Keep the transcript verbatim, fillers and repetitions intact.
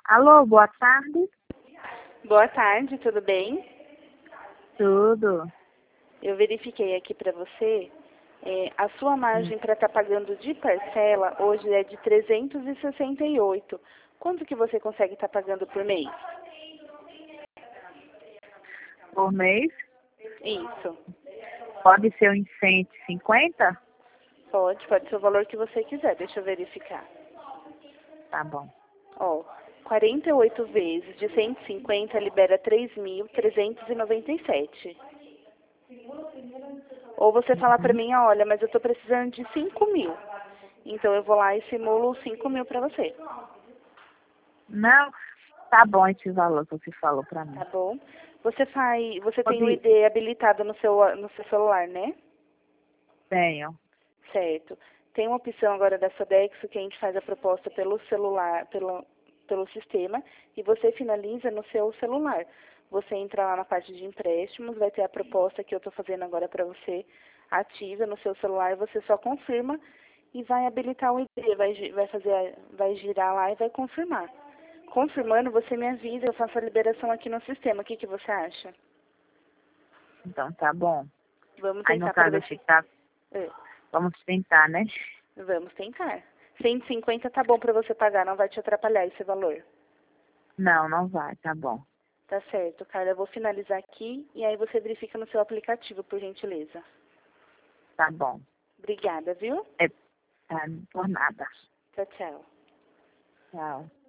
Alô, boa tarde. Boa tarde, tudo bem? Tudo. Eu verifiquei aqui para você, é, a sua margem para estar pagando de parcela hoje é de trezentos e sessenta e oito. Quanto que você consegue estar pagando por mês? Por mês? Isso. Pode ser uns cento e cinquenta? Pode, pode ser o valor que você quiser. Deixa eu verificar. Tá bom. Ó, quarenta e oito vezes de cento e cinquenta libera três mil trezentos e noventa e sete. Ou você falar para Uhum. mim, olha, mas eu estou precisando de cinco mil. Então eu vou lá e simulo cinco mil para você. Não, tá bom esse valor que você falou pra mim. Tá bom? Você faz, você tem o Pode... I D habilitado no seu, no seu celular, né? Tenho. Certo. Tem uma opção agora da Sodexo que a gente faz a proposta pelo celular, pelo, pelo sistema, e você finaliza no seu celular. Você entra lá na parte de empréstimos, vai ter a proposta que eu estou fazendo agora para você, ativa no seu celular, você só confirma e vai habilitar o I D, vai, gi- vai, fazer, vai girar lá e vai confirmar. Confirmando, você me avisa, eu faço a liberação aqui no sistema. O que, que você acha? Então tá bom. Vamos Aí no tentar para caso ver se... ficar. É, Vamos tentar, né? vamos tentar. cento e cinquenta tá bom para você pagar, não vai te atrapalhar esse valor. Não, não vai, tá bom. Tá certo, Carla. Eu vou finalizar aqui e aí você verifica no seu aplicativo, por gentileza. Tá bom. Obrigada, viu? É, tá, por nada. Tchau, tchau. Tchau.